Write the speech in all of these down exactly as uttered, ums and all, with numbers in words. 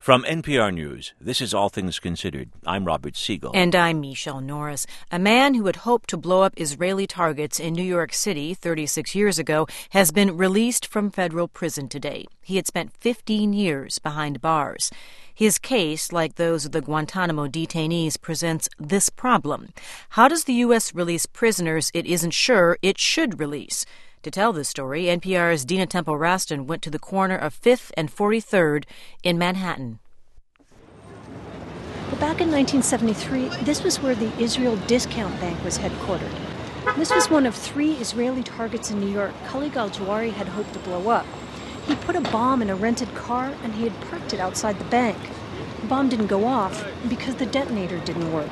From N P R News, this is All Things Considered. I'm Robert Siegel. And I'm Michelle Norris. A man who had hoped to blow up Israeli targets in New York City thirty-six years ago has been released from federal prison today. He had spent fifteen years behind bars. His case, like those of the Guantanamo detainees, presents this problem. How does the U S release prisoners it isn't sure it should release? To tell this story, N P R's Dina Temple-Raston went to the corner of fifth and forty-third in Manhattan. Well, back in nineteen seventy-three, this was where the Israel Discount Bank was headquartered. This was one of three Israeli targets in New York Khalid al-Jawari had hoped to blow up. He put a bomb in a rented car and he had parked it outside the bank. The bomb didn't go off because the detonator didn't work.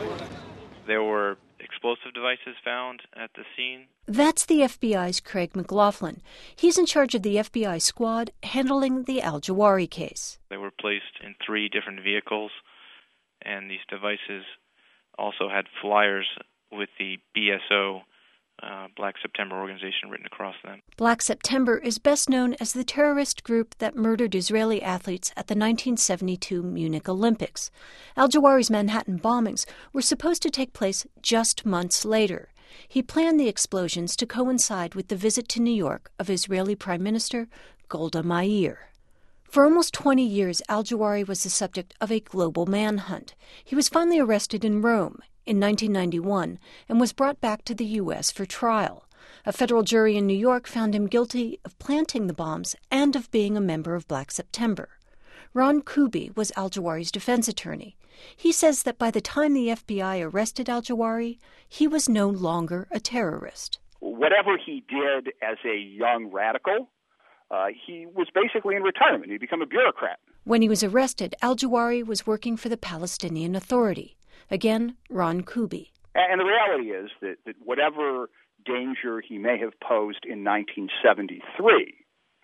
There were explosive devices found at the scene. That's the F B I's Craig McLaughlin. He's in charge of the F B I squad handling the al-Jawari case. They were placed in three different vehicles, and these devices also had flyers with the B S O, uh, Black September organization, written across them. Black September is best known as the terrorist group that murdered Israeli athletes at the nineteen seventy-two Munich Olympics. Al-Jawari's Manhattan bombings were supposed to take place just months later. He planned the explosions to coincide with the visit to New York of Israeli Prime Minister Golda Meir. For almost twenty years, al-Jawari was the subject of a global manhunt. He was finally arrested in Rome in nineteen ninety-one and was brought back to the U S for trial. A federal jury in New York found him guilty of planting the bombs and of being a member of Black September. Ron Kuby was al-Jawari's defense attorney. He says that by the time the F B I arrested al-Jawari, he was no longer a terrorist. Whatever he did as a young radical, Uh, he was basically in retirement. He'd become a bureaucrat. When he was arrested, al-Jawari was working for the Palestinian Authority. Again, Ron Kuby. And the reality is that, that whatever danger he may have posed in nineteen seventy-three,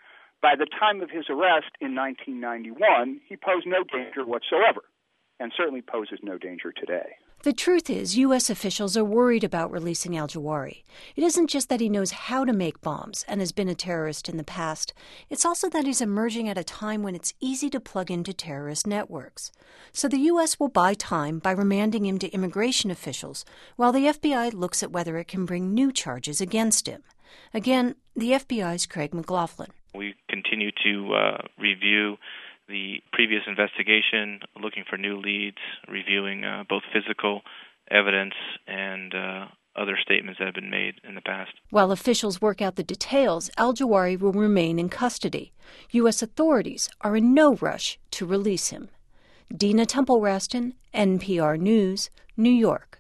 by the time of his arrest in nineteen ninety-one, he posed no danger whatsoever, and certainly poses no danger today. The truth is, U S officials are worried about releasing al-Jawari. It isn't just that he knows how to make bombs and has been a terrorist in the past. It's also that he's emerging at a time when it's easy to plug into terrorist networks. So the U S will buy time by remanding him to immigration officials, while the F B I looks at whether it can bring new charges against him. Again, the F B I's Craig McLaughlin. We continue to uh, review the previous investigation, looking for new leads, reviewing uh, both physical evidence and uh, other statements that have been made in the past. While officials work out the details, al-Jawari will remain in custody. U S authorities are in no rush to release him. Dina Temple-Raston, N P R News, New York.